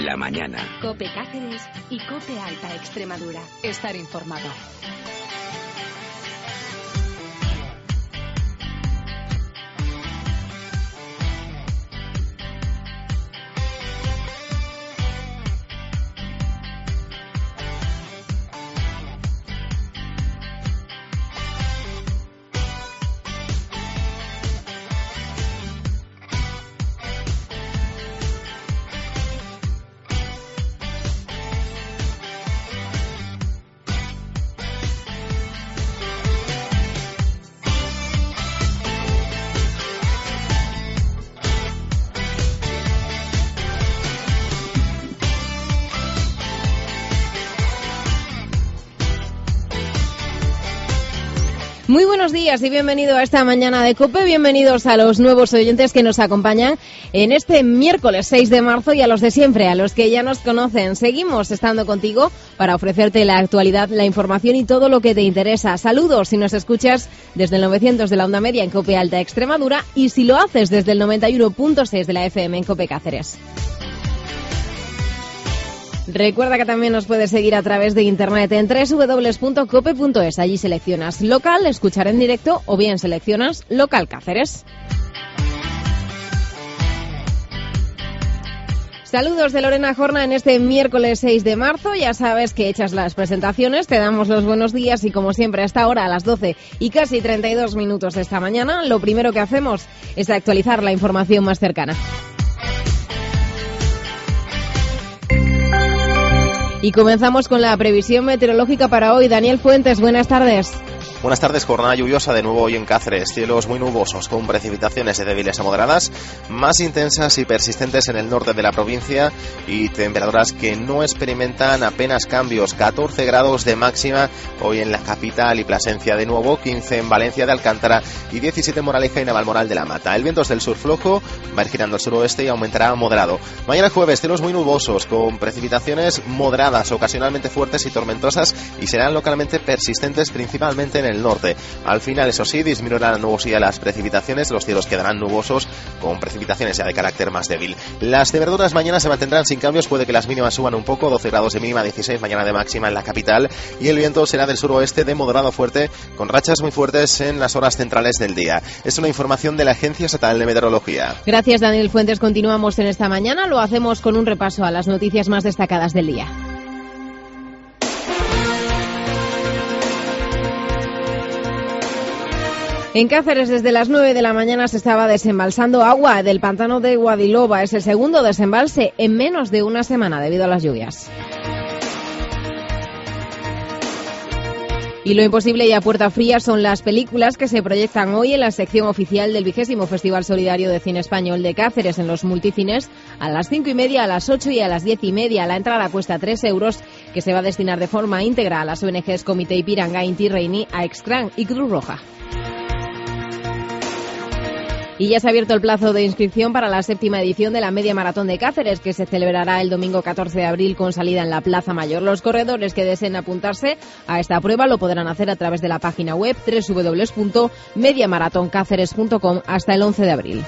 la mañana. COPE Cáceres y COPE Alta Extremadura. Estar informado. Muy buenos días y bienvenido a esta mañana de COPE, bienvenidos a los nuevos oyentes que nos acompañan en este miércoles 6 de marzo y a los de siempre, a los que ya nos conocen. Seguimos estando contigo para ofrecerte la actualidad, la información y todo lo que te interesa. Saludos si nos escuchas desde el 900 de la onda media en COPE Alta Extremadura y si lo haces desde el 91.6 de la FM en COPE Cáceres. Recuerda que también nos puedes seguir a través de internet en www.cope.es. Allí seleccionas local, escuchar en directo o bien seleccionas local Cáceres. Saludos de Lorena Jorna en este miércoles 6 de marzo. Ya sabes que hechas las presentaciones, te damos los buenos días y como siempre a esta hora, a las 12 y casi 32 minutos de esta mañana, lo primero que hacemos es actualizar la información más cercana. Y comenzamos con la previsión meteorológica para hoy. Daniel Fuentes, buenas tardes. Buenas tardes, jornada lluviosa de nuevo hoy en Cáceres, cielos muy nubosos con precipitaciones de débiles a moderadas, más intensas y persistentes en el norte de la provincia y temperaturas que no experimentan apenas cambios, 14 grados de máxima hoy en la capital y Plasencia de nuevo, 15 en Valencia de Alcántara y 17 en Moraleja y Navalmoral de la Mata. El viento es del sur flojo, va a ir girando al suroeste y aumentará a moderado. Mañana jueves, cielos muy nubosos con precipitaciones moderadas, ocasionalmente fuertes y tormentosas y serán localmente persistentes principalmente en el norte. Al final, eso sí, disminuirá la nubosidad de las precipitaciones, los cielos quedarán nubosos con precipitaciones ya de carácter más débil. Las temperaturas mañana se mantendrán sin cambios, puede que las mínimas suban un poco, 12 grados de mínima, 16 mañana de máxima en la capital y el viento será del suroeste de moderado fuerte con rachas muy fuertes en las horas centrales del día. Es una información de la Agencia Estatal de Meteorología. Gracias, Daniel Fuentes. Continuamos en esta mañana, lo hacemos con un repaso a las noticias más destacadas del día. En Cáceres, desde las 9 de la mañana se estaba desembalsando agua del pantano de Guadilova. Es el segundo desembalse en menos de una semana debido a las lluvias. Y lo imposible y a puerta fría son las películas que se proyectan hoy en la sección oficial del 20º Festival Solidario de Cine Español de Cáceres en los multicines a las 5:30, a las 8 y a las 10:30. La entrada cuesta 3 euros, que se va a destinar de forma íntegra a las ONGs Comité Ipiranga, Inti Raymi, AEXCRAN y Cruz Roja. Y ya se ha abierto el plazo de inscripción para la 7ª edición de la Media Maratón de Cáceres, que se celebrará el domingo 14 de abril con salida en la Plaza Mayor. Los corredores que deseen apuntarse a esta prueba lo podrán hacer a través de la página web www.mediamaratoncaceres.com hasta el 11 de abril.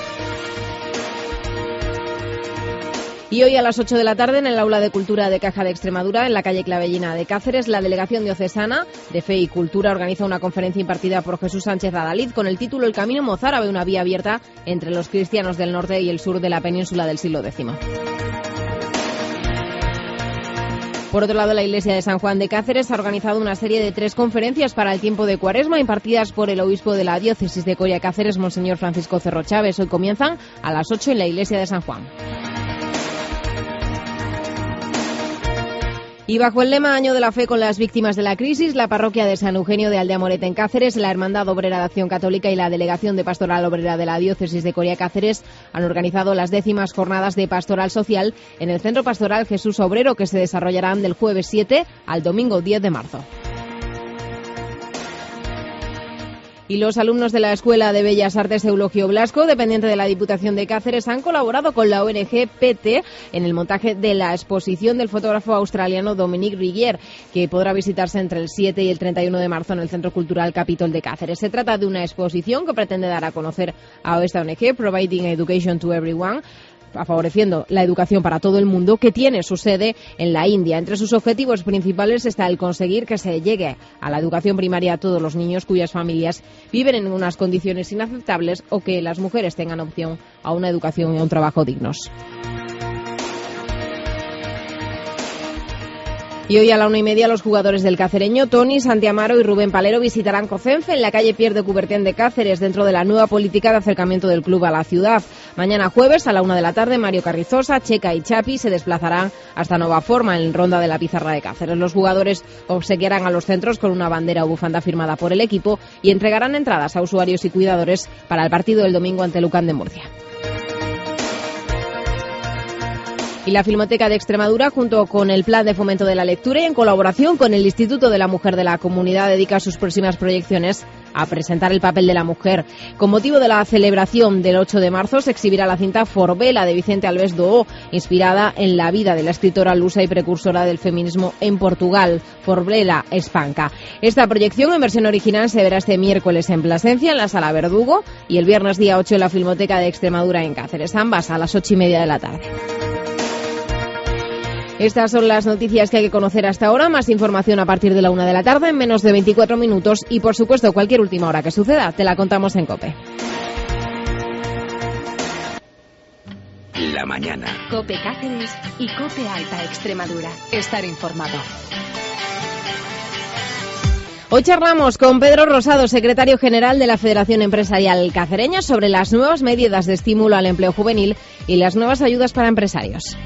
Y hoy a las 8 de la tarde en el Aula de Cultura de Caja de Extremadura, en la calle Clavellina de Cáceres, la Delegación Diocesana de Fe y Cultura organiza una conferencia impartida por Jesús Sánchez Adalid con el título El Camino Mozárabe, una vía abierta entre los cristianos del norte y el sur de la península del siglo X. Por otro lado, la Iglesia de San Juan de Cáceres ha organizado una serie de 3 conferencias para el tiempo de Cuaresma impartidas por el obispo de la diócesis de Coria Cáceres, Monseñor Francisco Cerro Chávez. Hoy comienzan a las 8 en la Iglesia de San Juan. Y bajo el lema Año de la Fe con las víctimas de la crisis, la parroquia de San Eugenio de Aldeamorete en Cáceres, la Hermandad Obrera de Acción Católica y la Delegación de Pastoral Obrera de la Diócesis de Coria Cáceres han organizado las 10º jornadas de pastoral social en el Centro Pastoral Jesús Obrero, que se desarrollarán del jueves 7 al domingo 10 de marzo. Y los alumnos de la Escuela de Bellas Artes Eulogio Blasco, dependiente de la Diputación de Cáceres, han colaborado con la ONG PT en el montaje de la exposición del fotógrafo australiano Dominique Rigier, que podrá visitarse entre el 7 y el 31 de marzo en el Centro Cultural Capitol de Cáceres. Se trata de una exposición que pretende dar a conocer a esta ONG, Providing Education to Everyone, favoreciendo la educación para todo el mundo, que tiene su sede en la India. Entre sus objetivos principales está el conseguir que se llegue a la educación primaria a todos los niños cuyas familias viven en unas condiciones inaceptables o que las mujeres tengan opción a una educación y a un trabajo dignos. Y hoy a la 1:30 los jugadores del cacereño Toni Santiamaro y Rubén Palero visitarán Cocenfe en la calle Pierre de Coubertin de Cáceres dentro de la nueva política de acercamiento del club a la ciudad. Mañana jueves a la 1 de la tarde Mario Carrizosa, Checa y Chapi se desplazarán hasta Nova Forma en Ronda de la Pizarra de Cáceres. Los jugadores obsequiarán a los centros con una bandera o bufanda firmada por el equipo y entregarán entradas a usuarios y cuidadores para el partido del domingo ante Lucan de Murcia. Y la Filmoteca de Extremadura, junto con el Plan de Fomento de la Lectura y en colaboración con el Instituto de la Mujer de la Comunidad, dedica sus próximas proyecciones a presentar el papel de la mujer. Con motivo de la celebración del 8 de marzo se exhibirá la cinta Forbela de Vicente Alves Doo, inspirada en la vida de la escritora lusa y precursora del feminismo en Portugal, Forbela Espanca. Esta proyección en versión original se verá este miércoles en Plasencia, en la Sala Verdugo, y el viernes día 8 en la Filmoteca de Extremadura en Cáceres, ambas a las 8:30 de la tarde. Estas son las noticias que hay que conocer hasta ahora. Más información a partir de la 1 de la tarde, en menos de 24 minutos. Y, por supuesto, cualquier última hora que suceda, te la contamos en COPE. La mañana. COPE Cáceres y COPE Alta Extremadura. Estar informado. Hoy charlamos con Pedro Rosado, secretario general de la Federación Empresarial Cacereña, sobre las nuevas medidas de estímulo al empleo juvenil y las nuevas ayudas para empresarios.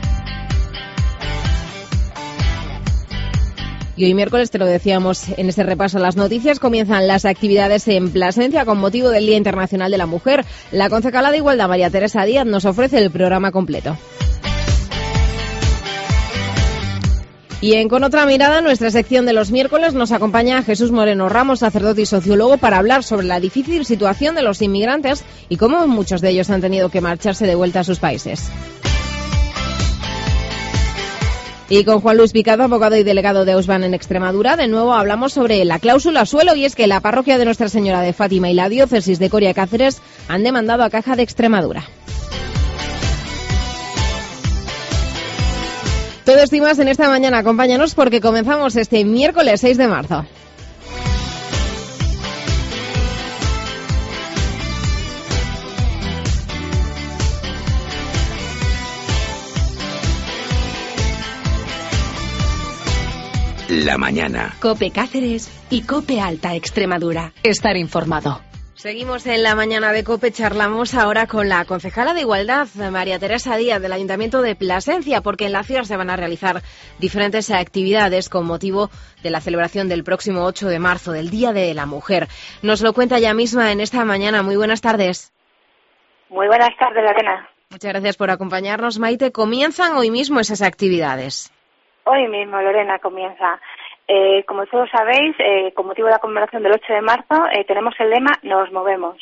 Y hoy miércoles, te lo decíamos en este repaso a las noticias, comienzan las actividades en Plasencia con motivo del Día Internacional de la Mujer. La concejala de Igualdad, María Teresa Díaz, nos ofrece el programa completo. Y en Con otra mirada, nuestra sección de los miércoles, nos acompaña Jesús Moreno Ramos, sacerdote y sociólogo, para hablar sobre la difícil situación de los inmigrantes y cómo muchos de ellos han tenido que marcharse de vuelta a sus países. Y con Juan Luis Picado, abogado y delegado de Ausban en Extremadura, de nuevo hablamos sobre la cláusula suelo, y es que la parroquia de Nuestra Señora de Fátima y la diócesis de Coria Cáceres han demandado a Caja de Extremadura. Todo esto y más en esta mañana. Acompáñanos porque comenzamos este miércoles 6 de marzo. La mañana. COPE Cáceres y COPE Alta Extremadura. Estar informado. Seguimos en la mañana de COPE, charlamos ahora con la concejala de Igualdad, María Teresa Díaz, del Ayuntamiento de Plasencia, porque en la ciudad se van a realizar diferentes actividades con motivo de la celebración del próximo 8 de marzo, del Día de la Mujer. Nos lo cuenta ella misma en esta mañana. Muy buenas tardes. Muy buenas tardes, Lorena. Muchas gracias por acompañarnos, Maite. ¿Comienzan hoy mismo esas actividades? Hoy mismo, Lorena, comienza. Como todos sabéis, con motivo de la conmemoración del 8 de marzo, tenemos el lema Nos movemos.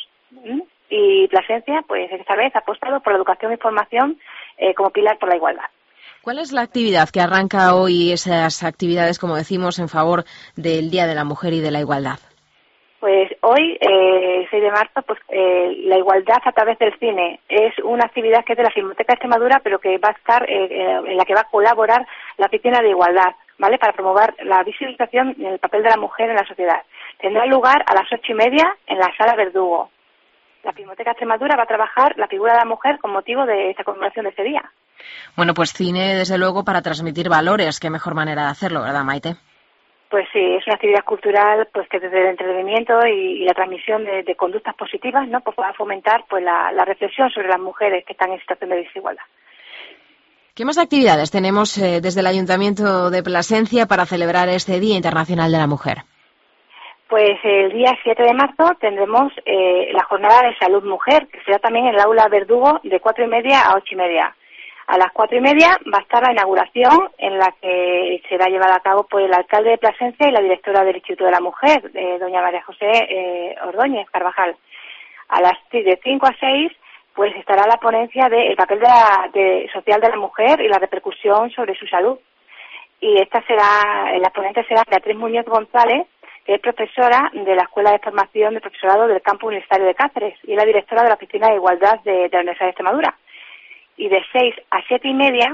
Y Plasencia, pues esta vez ha apostado por la educación y formación como pilar por la igualdad. ¿Cuál es la actividad que arranca hoy, esas actividades, como decimos, en favor del Día de la Mujer y de la Igualdad? Pues hoy, 6 de marzo, pues la igualdad a través del cine es una actividad que es de la Filmoteca de Extremadura, pero que va a estar en la que va a colaborar la Oficina de Igualdad, ¿vale? Para promover la visibilización del papel de la mujer en la sociedad. Tendrá lugar a las 8:30 en la Sala Verdugo. La Filmoteca de Extremadura va a trabajar la figura de la mujer con motivo de esta conmemoración de ese día. Bueno, pues cine, desde luego, para transmitir valores. Qué mejor manera de hacerlo, ¿verdad, Maite? Pues sí, es una actividad cultural pues que desde el entretenimiento y la transmisión de conductas positivas, ¿no? Pues va a fomentar pues la reflexión sobre las mujeres que están en situación de desigualdad. ¿Qué más actividades tenemos desde el Ayuntamiento de Plasencia para celebrar este Día Internacional de la Mujer? Pues el día 7 de marzo tendremos la jornada de salud mujer, que será también en el aula Verdugo de 4:30 a 8:30. A las 4:30 va a estar la inauguración, en la que será llevada a cabo por el alcalde de Plasencia y la directora del Instituto de la Mujer, doña María José Ordóñez Carvajal. A las de 5 a 6 pues estará la ponencia del papel social de la mujer y la repercusión sobre su salud. Y la ponente será Beatriz Muñoz González, que es profesora de la Escuela de Formación de Profesorado del Campus Universitario de Cáceres y es la directora de la Oficina de Igualdad de la Universidad de Extremadura. y de 6 a 7 y media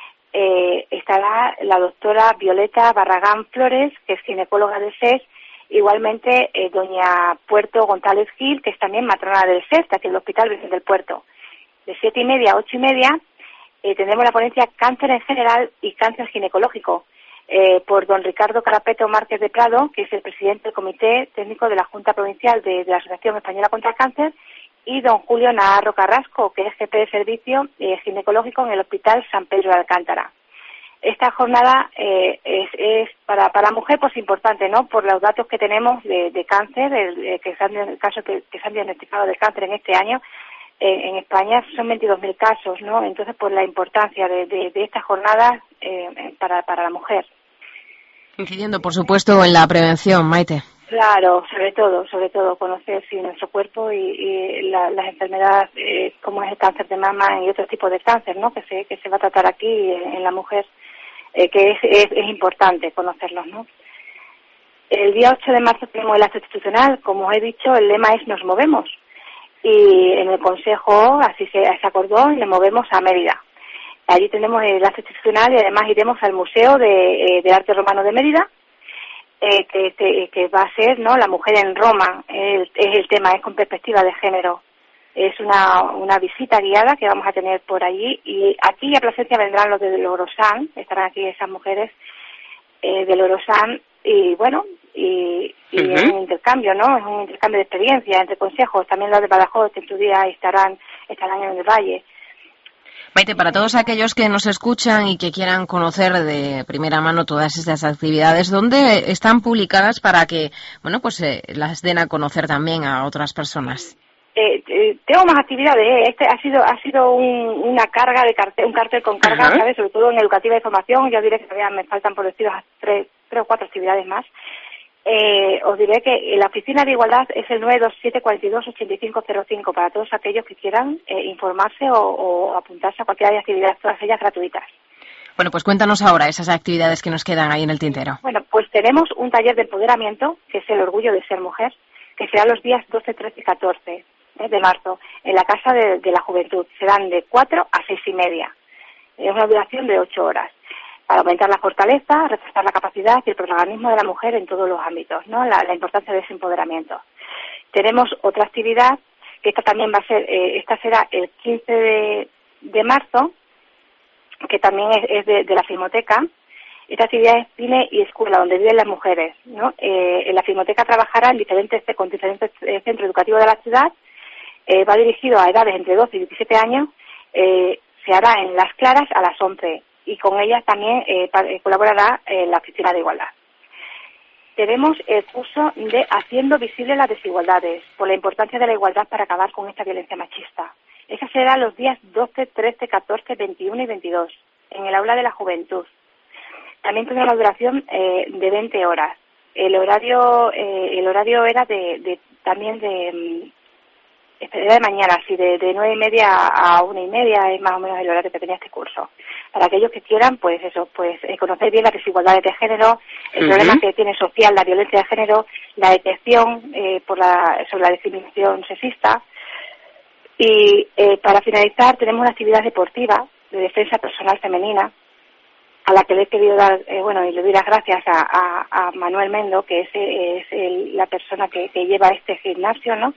estará la doctora Violeta Barragán Flores, que es ginecóloga del SES, igualmente doña Puerto González Gil, que es también matrona del SES, aquí en el Hospital Virgen del Puerto. De 7 y media a 8 y media tendremos la ponencia Cáncer en general y Cáncer ginecológico, por don Ricardo Carapeto Márquez de Prado, que es el presidente del Comité Técnico de la Junta Provincial de la Asociación Española contra el Cáncer, y don Julio Navarro Carrasco, que es jefe de servicio ginecológico en el Hospital San Pedro de Alcántara. Esta jornada es para la mujer pues importante, ¿no? Por los datos que tenemos de cáncer, que se han diagnosticado de cáncer en este año. En España son 22.000 casos, ¿no? Entonces, pues la importancia de esta jornada para la mujer. Incidiendo, por supuesto, en la prevención, Maite. Claro, sobre todo conocer nuestro cuerpo y las enfermedades, como es el cáncer de mama y otros tipos de cáncer, ¿no? Que se va a tratar aquí en la mujer, que es importante conocerlos, ¿no? El día 8 de marzo tenemos el acto institucional. Como os he dicho, el lema es Nos movemos. Y en el Consejo así se acordó y le movemos a Mérida. Allí tenemos el acto institucional y además iremos al Museo de Arte Romano de Mérida, que va a ser, ¿no?, la mujer en Roma, es el tema, es con perspectiva de género. Es una visita guiada que vamos a tener por allí, y aquí a Plasencia vendrán los de Lorosán, estarán aquí esas mujeres de Lorosán, y bueno, y es un intercambio, ¿no? Es un intercambio de experiencias entre consejos. También los de Badajoz, que en tu día estarán en el Valle. Maite, para todos aquellos que nos escuchan y que quieran conocer de primera mano todas estas actividades, ¿dónde están publicadas para que, bueno, pues las den a conocer también a otras personas? Tengo más actividades. Este ha sido una carga de cartel, un cartel con carga, ¿sabes? Sobre todo en educativa y formación. Yo diré que todavía me faltan por deciros 3 o 4 actividades más. Os diré que la oficina de igualdad es el 927-42-8505 para todos aquellos que quieran informarse o apuntarse a cualquiera de las actividades, todas ellas gratuitas. Bueno, pues cuéntanos ahora esas actividades que nos quedan ahí en el tintero. Bueno, pues tenemos un taller de empoderamiento, que es el orgullo de ser mujer, que será los días 12, 13 y 14 de marzo en la Casa de la Juventud. Serán de 4 a 6 y media. Es una duración de 8 horas. Para aumentar la fortaleza, reforzar la capacidad y el protagonismo de la mujer en todos los ámbitos, ¿no? La importancia de ese empoderamiento. Tenemos otra actividad, que esta también va a ser, esta será el 15 de marzo, que también es de la Filmoteca. Esta actividad es cine y escuela, donde viven las mujeres, ¿no? En la Filmoteca trabajará con diferentes centros educativos de la ciudad. Va dirigido a edades entre 12 y 17 años. Se hará en Las Claras a las 11. Y con ellas también colaborará la Oficina de Igualdad. Tenemos el curso de Haciendo visibles las desigualdades, por la importancia de la igualdad para acabar con esta violencia machista. Esa será los días 12, 13, 14, 21 y 22, en el Aula de la Juventud. También tiene una duración de 20 horas. El horario era también de mañana, así de 9 y media a 1 y media es más o menos el horario que tenía este curso. Para aquellos que quieran, pues conocer bien las desigualdades de género, el problema que tiene social, la violencia de género, la detección sobre la discriminación sexista. Y para finalizar, tenemos una actividad deportiva de defensa personal femenina, a la que le he querido dar, y le doy las gracias a Manuel Mendo, que es la persona que lleva este gimnasio, ¿no?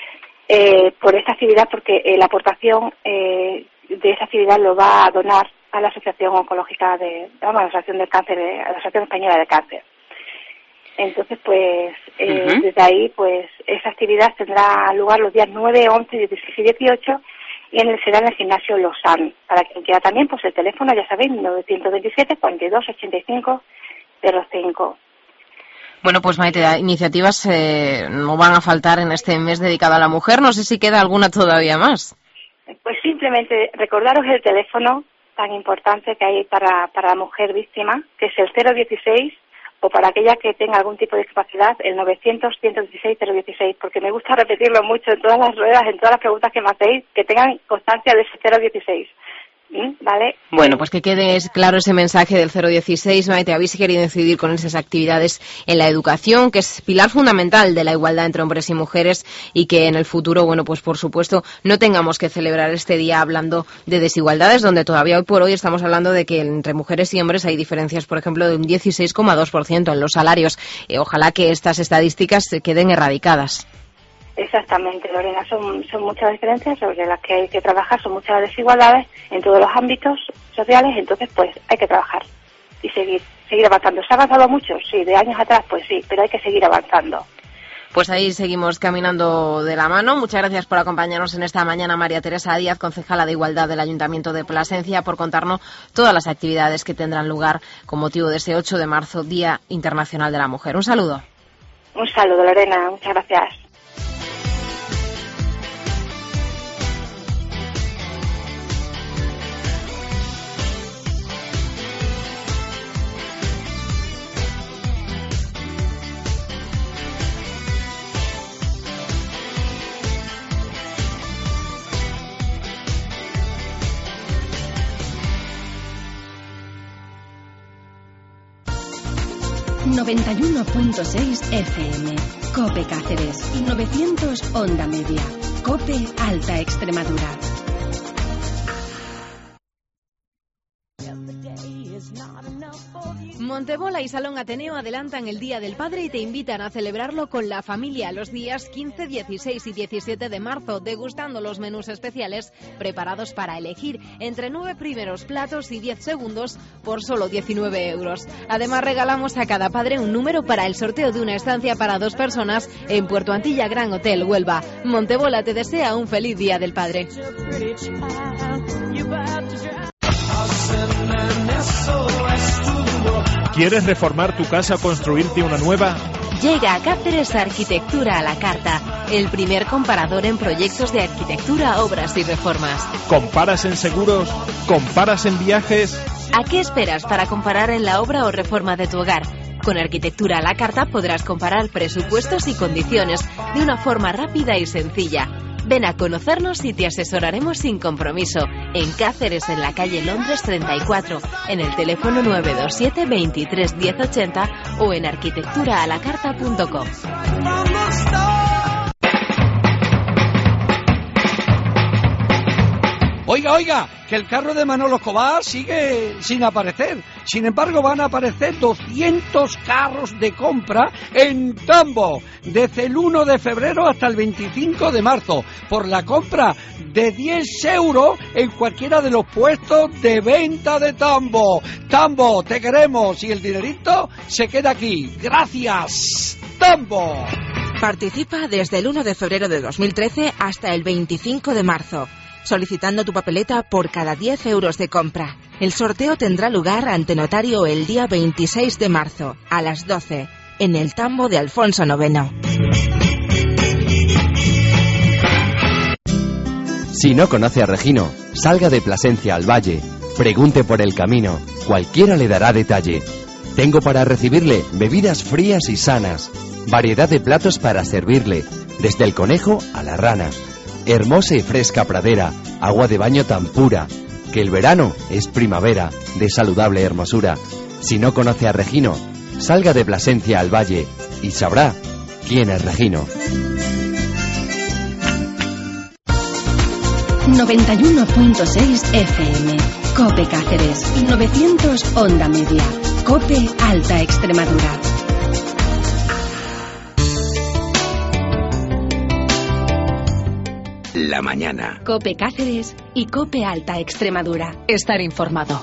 Por esta actividad, porque la aportación de esa actividad lo va a donar a la Asociación Oncológica a la Asociación del Cáncer, a la Asociación Española de Cáncer. Entonces, pues, desde ahí, pues, esa actividad tendrá lugar los días 9, 11, 16 y 18, y será en el gimnasio Lausanne. Para quien quiera también, pues el teléfono, ya sabéis, 927 42 85 05. Bueno, pues Maite, iniciativas no van a faltar en este mes dedicado a la mujer. No sé si queda alguna todavía más. Pues simplemente recordaros el teléfono tan importante que hay para la mujer víctima, que es el 016, o para aquella que tenga algún tipo de discapacidad, el 900-116-016, porque me gusta repetirlo mucho en todas las ruedas, en todas las preguntas que me hacéis, que tengan constancia de ese 016. ¿Vale? Bueno, pues que quede claro ese mensaje del 016, Maite, habéis querido incidir con esas actividades en la educación, que es pilar fundamental de la igualdad entre hombres y mujeres, y que en el futuro, bueno, pues por supuesto, no tengamos que celebrar este día hablando de desigualdades, donde todavía hoy por hoy estamos hablando de que entre mujeres y hombres hay diferencias, por ejemplo, de un 16,2% en los salarios. Ojalá que estas estadísticas se queden erradicadas. Exactamente, Lorena, son muchas diferencias sobre las que hay que trabajar, son muchas desigualdades en todos los ámbitos sociales, entonces pues hay que trabajar y seguir avanzando. ¿Se ha avanzado mucho? Sí, de años atrás pues sí, pero hay que seguir avanzando. Pues ahí seguimos caminando de la mano. Muchas gracias por acompañarnos en esta mañana, María Teresa Díaz, concejala de Igualdad del Ayuntamiento de Plasencia, por contarnos todas las actividades que tendrán lugar con motivo de ese 8 de marzo, Día Internacional de la Mujer. Un saludo. Un saludo, Lorena, muchas gracias. ...91.6 FM... COPE Cáceres... y 900 Onda Media... COPE Alta Extremadura. Montebola y Salón Ateneo adelantan el Día del Padre y te invitan a celebrarlo con la familia los días 15, 16 y 17 de marzo, degustando los menús especiales preparados para elegir entre 9 primeros platos y 10 segundos por solo 19 euros. Además, regalamos a cada padre un número para el sorteo de una estancia para 2 personas en Puerto Antilla Gran Hotel, Huelva. Montebola te desea un feliz Día del Padre. ¿Quieres reformar tu casa o construirte una nueva? Llega a Cáceres Arquitectura a la Carta, el primer comparador en proyectos de arquitectura, obras y reformas. ¿Comparas en seguros? ¿Comparas en viajes? ¿A qué esperas para comparar en la obra o reforma de tu hogar? Con Arquitectura a la Carta podrás comparar presupuestos y condiciones de una forma rápida y sencilla. Ven a conocernos y te asesoraremos sin compromiso. En Cáceres, en la calle Londres 34, en el teléfono 927 23 1080 o en arquitecturaalacarta.com. Oiga, que el carro de Manolo Escobar sigue sin aparecer. Sin embargo, van a aparecer 200 carros de compra en Tambo, desde el 1 de febrero hasta el 25 de marzo, por la compra de 10 euros en cualquiera de los puestos de venta de Tambo. Tambo, te queremos y el dinerito se queda aquí. ¡Gracias, Tambo! Participa desde el 1 de febrero de 2013 hasta el 25 de marzo. Solicitando tu papeleta por cada 10 euros de compra. El sorteo tendrá lugar ante notario el día 26 de marzo, a las 12, en el Tambo de Alfonso IX. Si no conoce a Regino, salga de Plasencia al Valle, pregunte por el camino, cualquiera le dará detalle. Tengo para recibirle bebidas frías y sanas, variedad de platos para servirle, desde el conejo a la rana. Hermosa y fresca pradera, agua de baño tan pura, que el verano es primavera, de saludable hermosura. Si no conoce a Regino, salga de Plasencia al Valle y sabrá quién es Regino. 91.6 FM, COPE Cáceres y 900 Onda Media, COPE Alta Extremadura. La mañana. COPE Cáceres y COPE Alta Extremadura. Estar informado.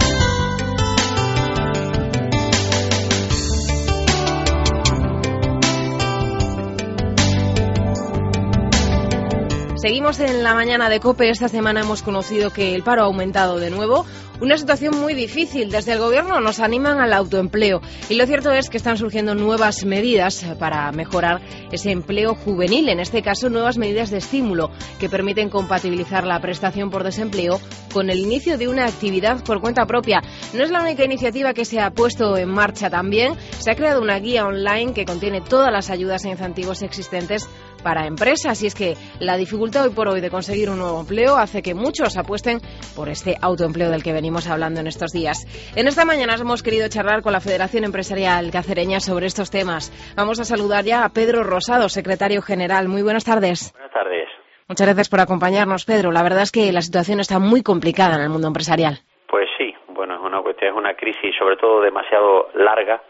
Seguimos en la mañana de COPE. Esta semana hemos conocido que el paro ha aumentado de nuevo. Una situación muy difícil. Desde el Gobierno nos animan al autoempleo. Y lo cierto es que están surgiendo nuevas medidas para mejorar ese empleo juvenil. En este caso, nuevas medidas de estímulo que permiten compatibilizar la prestación por desempleo con el inicio de una actividad por cuenta propia. No es la única iniciativa que se ha puesto en marcha también. Se ha creado una guía online que contiene todas las ayudas e incentivos existentes para empresas. Y es que la dificultad hoy por hoy de conseguir un nuevo empleo hace que muchos apuesten por este autoempleo del que venimos hablando en estos días. En esta mañana hemos querido charlar con la Federación Empresarial Cacereña sobre estos temas. Vamos a saludar ya a Pedro Rosado, secretario general. Muy buenas tardes. Buenas tardes. Muchas gracias por acompañarnos, Pedro. La verdad es que la situación está muy complicada en el mundo empresarial. Pues sí, bueno, es una crisis sobre todo demasiado larga.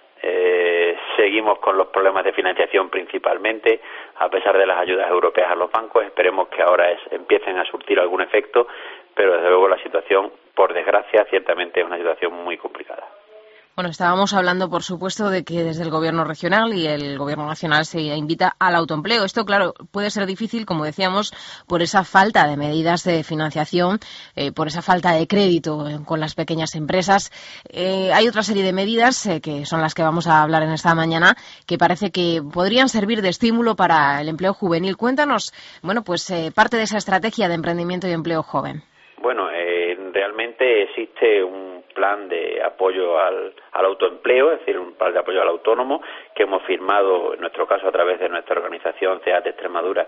Seguimos con los problemas de financiación principalmente, a pesar de las ayudas europeas a los bancos. Esperemos que ahora empiecen a surtir algún efecto, pero desde luego la situación, por desgracia, ciertamente es una situación muy complicada. Bueno, estábamos hablando, por supuesto, de que desde el Gobierno regional y el Gobierno nacional se invita al autoempleo. Esto, claro, puede ser difícil, como decíamos, por esa falta de medidas de financiación, por esa falta de crédito con las pequeñas empresas. Hay otra serie de medidas, que son las que vamos a hablar en esta mañana, que parece que podrían servir de estímulo para el empleo juvenil. Cuéntanos, bueno, pues parte de esa estrategia de emprendimiento y empleo joven. Bueno, realmente existe un plan de apoyo al autoempleo, es decir, un plan de apoyo al autónomo que hemos firmado, en nuestro caso, a través de nuestra organización CEAT de Extremadura,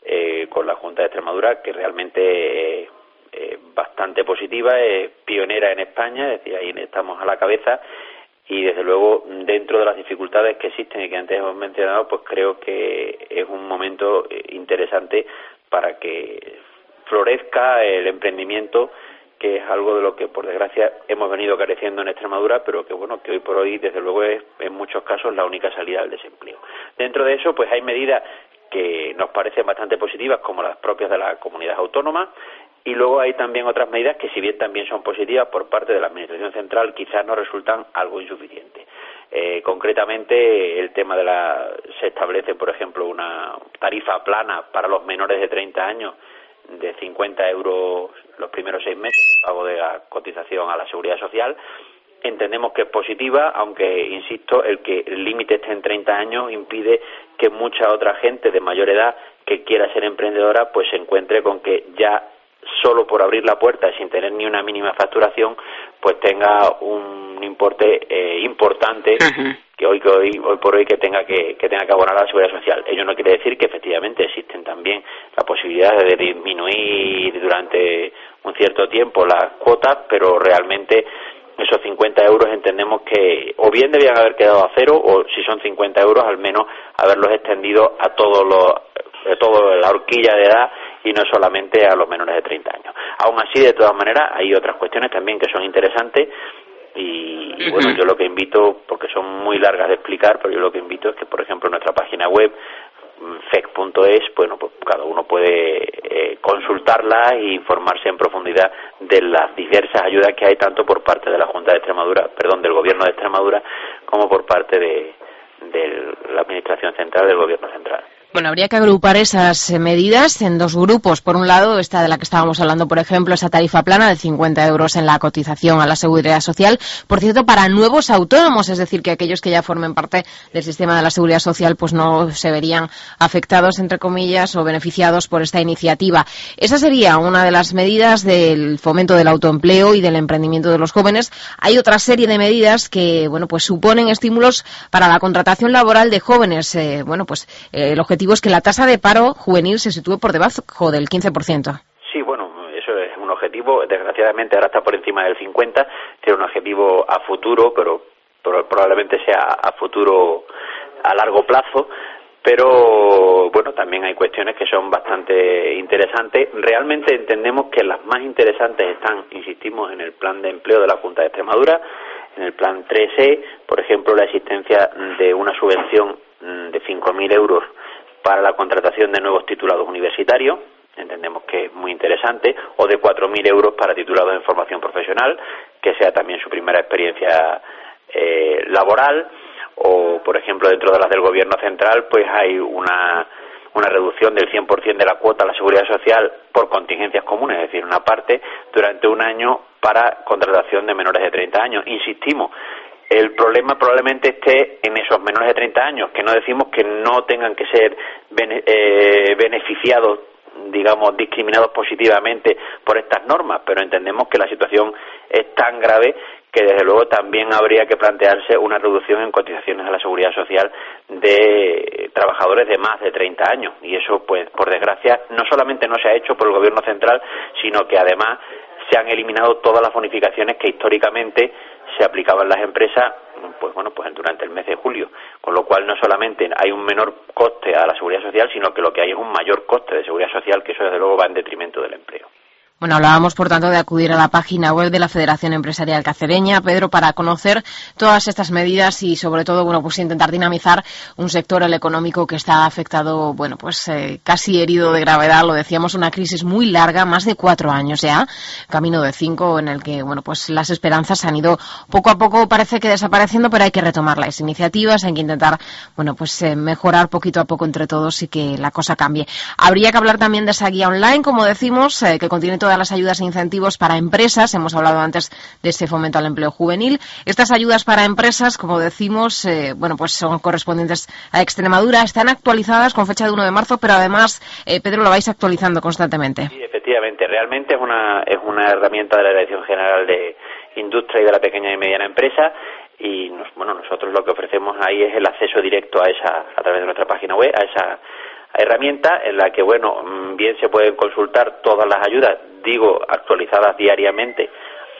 con la Junta de Extremadura, que realmente es bastante positiva, es pionera en España, es decir, ahí estamos a la cabeza y, desde luego, dentro de las dificultades que existen y que antes hemos mencionado, pues creo que es un momento interesante para que florezca el emprendimiento, que es algo de lo que, por desgracia, hemos venido careciendo en Extremadura, pero que bueno, que hoy por hoy, desde luego, es en muchos casos la única salida del desempleo. Dentro de eso, pues hay medidas que nos parecen bastante positivas, como las propias de la comunidad autónoma, y luego hay también otras medidas que, si bien también son positivas por parte de la Administración Central, quizás nos resultan algo insuficientes. Concretamente, el tema se establece, por ejemplo, una tarifa plana para los menores de 30 años, de 50 euros los primeros 6 meses de pago de la cotización a la Seguridad Social. Entendemos que es positiva, aunque, insisto, el que el límite esté en 30 años impide que mucha otra gente de mayor edad que quiera ser emprendedora pues se encuentre con que ya solo por abrir la puerta sin tener ni una mínima facturación pues tenga un importe importante que hoy por hoy que tenga que abonar a la Seguridad Social. Ello no quiere decir que efectivamente existen también la posibilidad de disminuir durante un cierto tiempo las cuotas, pero realmente esos 50 euros entendemos que o bien debían haber quedado a cero, o si son 50 euros al menos haberlos extendido a toda la horquilla de edad y no solamente a los menores de 30 años. Aún así, de todas maneras, hay otras cuestiones también que son interesantes y bueno, yo lo que invito, porque son muy largas de explicar, pero yo lo que invito es que, por ejemplo, en nuestra página web, fec.es, bueno, pues cada uno puede consultarla e informarse en profundidad de las diversas ayudas que hay tanto por parte de la Junta de Extremadura, del Gobierno de Extremadura, como por parte de la Administración Central, del Gobierno Central. Bueno, habría que agrupar esas medidas en dos grupos. Por un lado, esta de la que estábamos hablando, por ejemplo, esa tarifa plana de 50 euros en la cotización a la Seguridad Social. Por cierto, para nuevos autónomos, es decir, que aquellos que ya formen parte del sistema de la Seguridad Social pues no se verían afectados, entre comillas, o beneficiados por esta iniciativa. Esa sería una de las medidas del fomento del autoempleo y del emprendimiento de los jóvenes. Hay otra serie de medidas que, bueno, pues suponen estímulos para la contratación laboral de jóvenes. El objetivo es que la tasa de paro juvenil se sitúe por debajo del 15%. Sí, bueno, eso es un objetivo. Desgraciadamente ahora está por encima del 50%. Tiene un objetivo a futuro, pero probablemente sea a futuro a largo plazo. Pero bueno, también hay cuestiones que son bastante interesantes. Realmente entendemos que las más interesantes están, insistimos, en el plan de empleo de la Junta de Extremadura, en el plan 3E, por ejemplo, la existencia de una subvención de 5.000 euros para la contratación de nuevos titulados universitarios, entendemos que es muy interesante, o de 4.000 euros para titulados en formación profesional, que sea también su primera experiencia laboral, o, por ejemplo, dentro de las del Gobierno Central, pues hay una reducción del 100% de la cuota a la Seguridad Social por contingencias comunes, es decir, una parte durante un año para contratación de menores de 30 años. Insistimos, el problema probablemente esté en esos menores de 30 años, que no decimos que no tengan que ser beneficiados digamos, discriminados positivamente por estas normas, pero entendemos que la situación es tan grave que desde luego también habría que plantearse una reducción en cotizaciones a la Seguridad Social de trabajadores de más de 30 años. Y eso, pues, por desgracia, no solamente no se ha hecho por el Gobierno central, sino que además se han eliminado todas las bonificaciones que históricamente se aplicaban en las empresas, pues durante el mes de julio, con lo cual no solamente hay un menor coste a la Seguridad Social, sino que lo que hay es un mayor coste de Seguridad Social, que eso desde luego va en detrimento del empleo. Bueno, hablábamos, por tanto, de acudir a la página web de la Federación Empresarial Cacereña, Pedro, para conocer todas estas medidas y, sobre todo, pues intentar dinamizar un sector, el económico, que está afectado, casi herido de gravedad. Lo decíamos, una crisis muy larga, más de 4 años ya, camino de 5, en el que, las esperanzas han ido poco a poco, parece que desapareciendo, pero hay que retomar las iniciativas, hay que intentar, mejorar poquito a poco entre todos y que la cosa cambie. Habría que hablar también de esa guía online, como decimos, que contiene todas las ayudas e incentivos para empresas. Hemos hablado antes de ese fomento al empleo juvenil. Estas ayudas para empresas, como decimos, son correspondientes a Extremadura, están actualizadas con fecha de 1 de marzo, pero además, Pedro, lo vais actualizando constantemente. Sí, efectivamente, realmente es una herramienta de la Dirección General de Industria y de la Pequeña y Mediana Empresa, y nosotros lo que ofrecemos ahí es el acceso directo a través de nuestra página web, a esa herramienta en la que, bien se pueden consultar todas las ayudas, actualizadas diariamente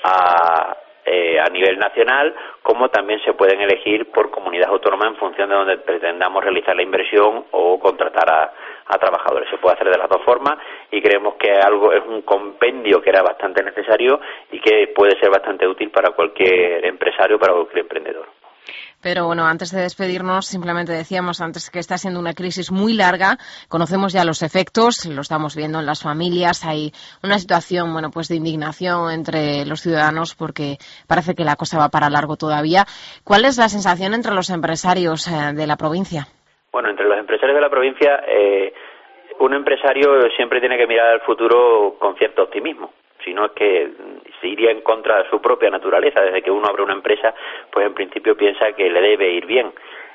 a nivel nacional, como también se pueden elegir por comunidad autónoma en función de donde pretendamos realizar la inversión o contratar a trabajadores. Se puede hacer de las dos formas y creemos que es un compendio que era bastante necesario y que puede ser bastante útil para cualquier empresario, para cualquier emprendedor. Pero antes de despedirnos, simplemente decíamos antes que está siendo una crisis muy larga. Conocemos ya los efectos, lo estamos viendo en las familias. Hay una situación, de indignación entre los ciudadanos porque parece que la cosa va para largo todavía. ¿Cuál es la sensación entre los empresarios de la provincia? Bueno, entre los empresarios de la provincia, un empresario siempre tiene que mirar al futuro con cierto optimismo. Si no, es que se iría en contra de su propia naturaleza. Desde que uno abre una empresa, pues en principio piensa que le debe ir bien.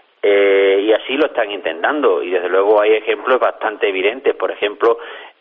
Y así lo están intentando. Y desde luego hay ejemplos bastante evidentes. Por ejemplo,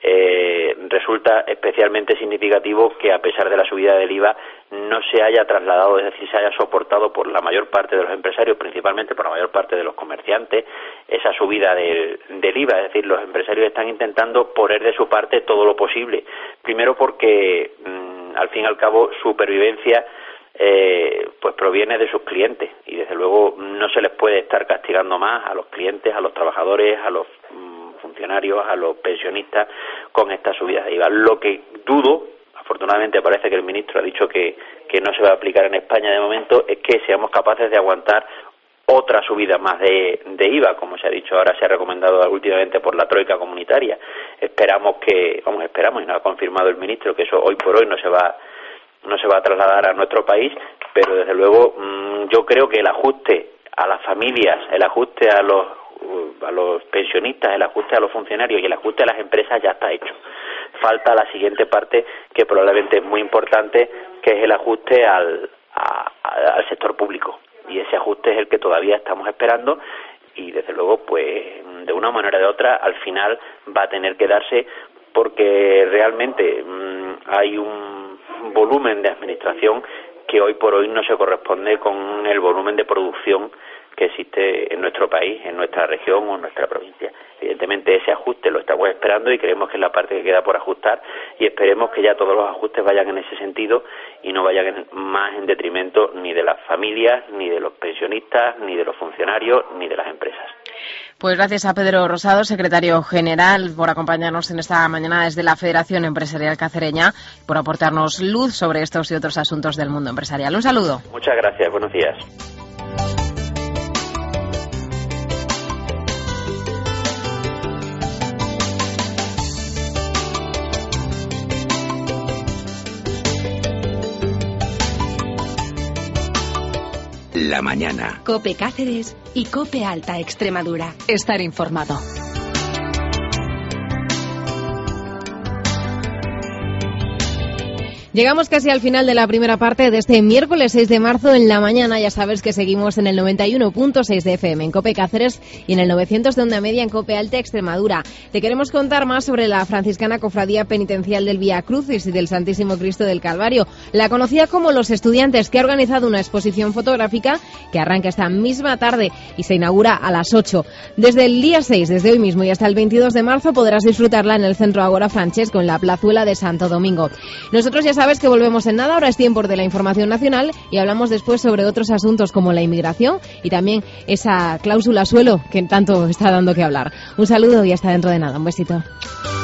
resulta especialmente significativo que a pesar de la subida del IVA no se haya trasladado, es decir, se haya soportado por la mayor parte de los empresarios, principalmente por la mayor parte de los comerciantes, esa subida del IVA. Es decir, los empresarios están intentando poner de su parte todo lo posible. Primero porque, al fin y al cabo, su supervivencia pues proviene de sus clientes y desde luego no se les puede estar castigando más a los clientes, a los trabajadores, a los funcionarios, a los pensionistas con esta subida de IVA. Lo que dudo, afortunadamente parece que el ministro ha dicho que no se va a aplicar en España de momento, es que seamos capaces de aguantar otra subida más de IVA, como se ha dicho ahora, se ha recomendado últimamente por la troika comunitaria. Esperamos y nos ha confirmado el ministro que eso hoy por hoy no se va a trasladar a nuestro país, pero desde luego yo creo que el ajuste a las familias, el ajuste a los pensionistas, el ajuste a los funcionarios y el ajuste a las empresas ya está hecho. Falta la siguiente parte que probablemente es muy importante, que es el ajuste al sector público, y ese ajuste es el que todavía estamos esperando y desde luego pues de una manera o de otra al final va a tener que darse, porque realmente hay un volumen de administración que hoy por hoy no se corresponde con el volumen de producción que existe en nuestro país, en nuestra región o en nuestra provincia. Evidentemente ese ajuste lo estamos esperando y creemos que es la parte que queda por ajustar, y esperemos que ya todos los ajustes vayan en ese sentido y no vayan más en detrimento ni de las familias, ni de los pensionistas, ni de los funcionarios, ni de las empresas. Pues gracias a Pedro Rosado, secretario general, por acompañarnos en esta mañana desde la Federación Empresarial Cacereña, por aportarnos luz sobre estos y otros asuntos del mundo empresarial. Un saludo. Muchas gracias, buenos días. La mañana. COPE Cáceres y COPE Alta Extremadura. Estar informado. Llegamos casi al final de la primera parte de este miércoles 6 de marzo en la mañana. Ya sabes que seguimos en el 91.6 de FM en COPE Cáceres y en el 900 de onda media en COPE Alta Extremadura. Te queremos contar más sobre la franciscana Cofradía Penitencial del Vía Crucis y del Santísimo Cristo del Calvario, la conocida como Los Estudiantes, que ha organizado una exposición fotográfica que arranca esta misma tarde y se inaugura a las 8. Desde el día 6, desde hoy mismo y hasta el 22 de marzo podrás disfrutarla en el Centro Agora Francesco, en la plazuela de Santo Domingo. Nosotros ya sabes que volvemos en nada, ahora es tiempo de la información nacional y hablamos después sobre otros asuntos como la inmigración y también esa cláusula suelo que tanto está dando que hablar. Un saludo y hasta dentro de nada, un besito.